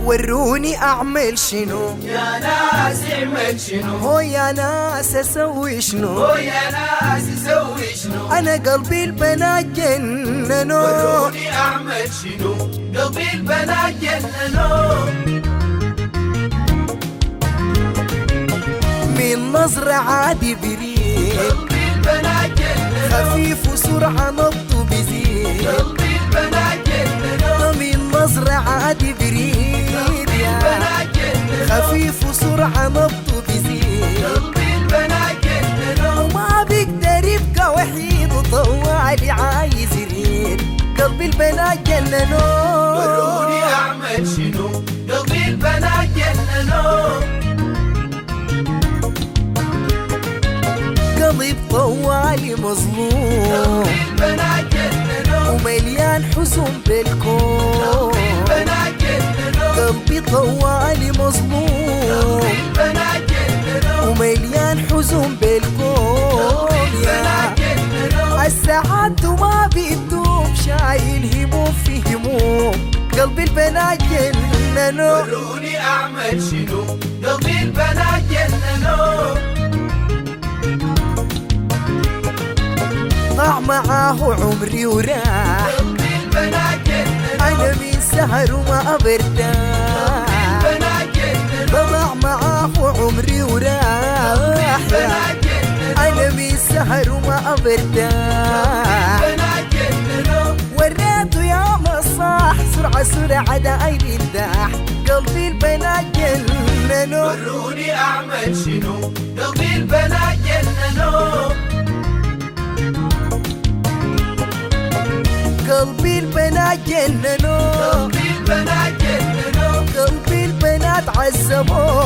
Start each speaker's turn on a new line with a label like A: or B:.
A: وروني اعمل شنو
B: يا ناس اعمل شنو
A: هو يا ناس اسوي شنو
B: هو يا ناس يسوي شنو
A: انا قلبي البنات جننوا
B: وروني اعمل شنو قلبي البنات جننوا
A: من نظرة عادي بريد
B: قلبي البنات جننوا
A: خفيف وسرعة نبضه بزيد
B: قلبي البنات جننوا
A: من نظرة عادي بريد يا
B: البنات جننوا
A: خفيف وسرعة نبضه بزيد
B: قلبي البنات جننوا
A: وما بيقدر يبقى وحيد وطوالي عايز يريد قلبي البنات جننوا
B: وروني اعمل شنو قلبي البنات جننوا
A: قلب طوالي مظلوم
B: قلبي البنات جننوا
A: ومليان حزن بالكون
B: البنات جننوا
A: قلبي طوالي مظلوم
B: البنات جننوا
A: ومليان حزن بالكون يا
B: البنات جننوا
A: الساعات ما بيدوم شايل هموم في هموم قلبي البنات جننوا
B: وروني اعمل شنو قلبي البنات جننوا
A: ضاع معاه عمري وراح
B: قلبي البنات جننوا
A: انا من سهر وما برتاح
B: البنات جننوا
A: ضاع معاه عمري وراح
B: البنات جننوا
A: انا من سهر وما برتاح
B: البنات جننوا
A: وريته يا مصاح سرعة داير ينداح قلبي البنات جننوا
B: وروني اعمل شنو قلبي البنات جننوا
A: قلبي البنات جننوا
B: قلبي البنات جننوا
A: قلبي البنات عذبوا